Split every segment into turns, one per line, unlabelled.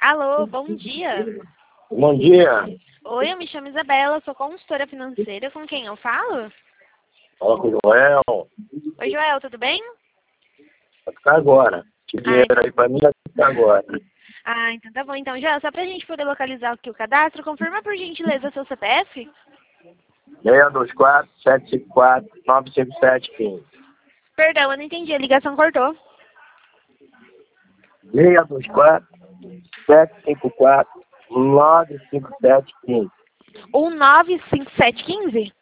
Alô, bom dia.
Bom dia.
Oi, eu me chamo Isabela, sou consultora financeira. Com quem eu falo?
Fala com o Joel.
Oi, Joel, tudo bem?
Vai ficar agora. Que dinheiro
então...
aí pra mim vai ficar agora.
Então tá bom. Então, Joel, só pra gente poder localizar aqui o cadastro, confirma por gentileza seu CPF?
624-754-95715.
Perdão, eu não entendi, a ligação cortou.
624-754-95715.
95715?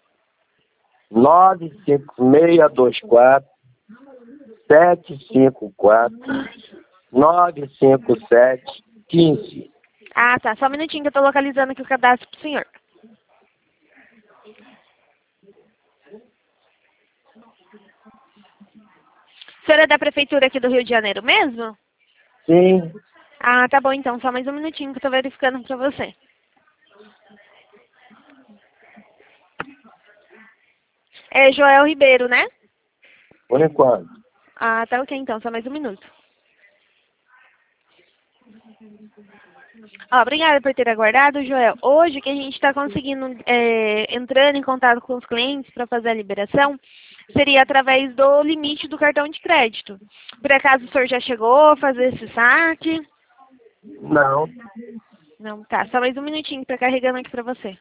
95624-754-95715.
Tá. Só um minutinho que eu tô localizando aqui o cadastro pro senhor. O senhor é da prefeitura aqui do Rio de Janeiro mesmo?
Sim.
Tá bom então. Só mais um minutinho que eu tô verificando pra você. É Joel Ribeiro, né?
Por enquanto.
Tá ok então. Só mais um minuto. Obrigada por ter aguardado, Joel. Hoje que a gente está conseguindo entrando em contato com os clientes para fazer a liberação, seria através do limite do cartão de crédito. Por acaso o senhor já chegou a fazer esse saque?
Não.
Não, tá. Só mais um minutinho para carregando aqui para você.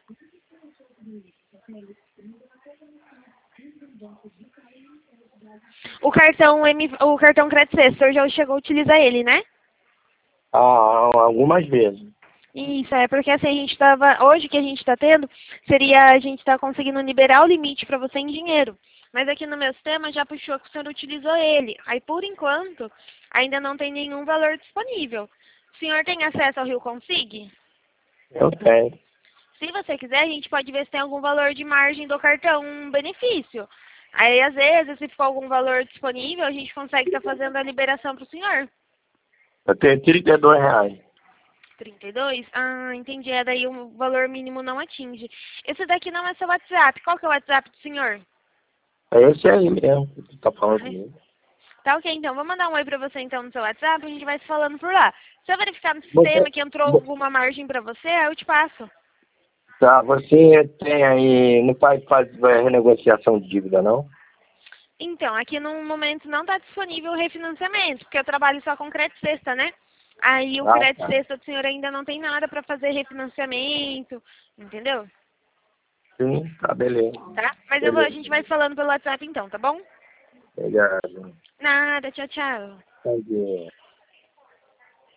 O cartão Crédito C, o senhor já chegou a utilizar ele, né?
Algumas vezes.
Isso, porque assim, hoje que a gente está tendo, seria a gente tá conseguindo liberar o limite para você em dinheiro. Mas aqui no meu sistema já puxou que o senhor utilizou ele. Aí, por enquanto, ainda não tem nenhum valor disponível. O senhor tem acesso ao Rio Consig?
Eu tenho.
Se você quiser, a gente pode ver se tem algum valor de margem do cartão, um benefício. Aí, às vezes, se for algum valor disponível, a gente consegue estar fazendo a liberação para o senhor.
Eu tenho R$ 32.
32? Entendi. Daí o valor mínimo não atinge. Esse daqui não é seu WhatsApp. Qual que é o WhatsApp do senhor?
É esse aí mesmo que tu tá falando comigo.
Tá ok, então. Vou mandar um oi pra você então no seu WhatsApp, a gente vai se falando por lá. Se eu verificar no
Você,
sistema que entrou alguma margem pra você, aí eu te passo.
tá, você tem aí, não faz renegociação de dívida, não?
Então, aqui no momento não está disponível o refinanciamento, porque eu trabalho só com crédito sexta, né? Aí o crédito
Tá.
sexta do senhor ainda não tem nada para fazer refinanciamento, entendeu?
Sim, tá, beleza.
Tá? Mas a
Beleza.
gente vai falando pelo WhatsApp então, tá bom?
Obrigado.
Nada, tchau, tchau.
Bom dia.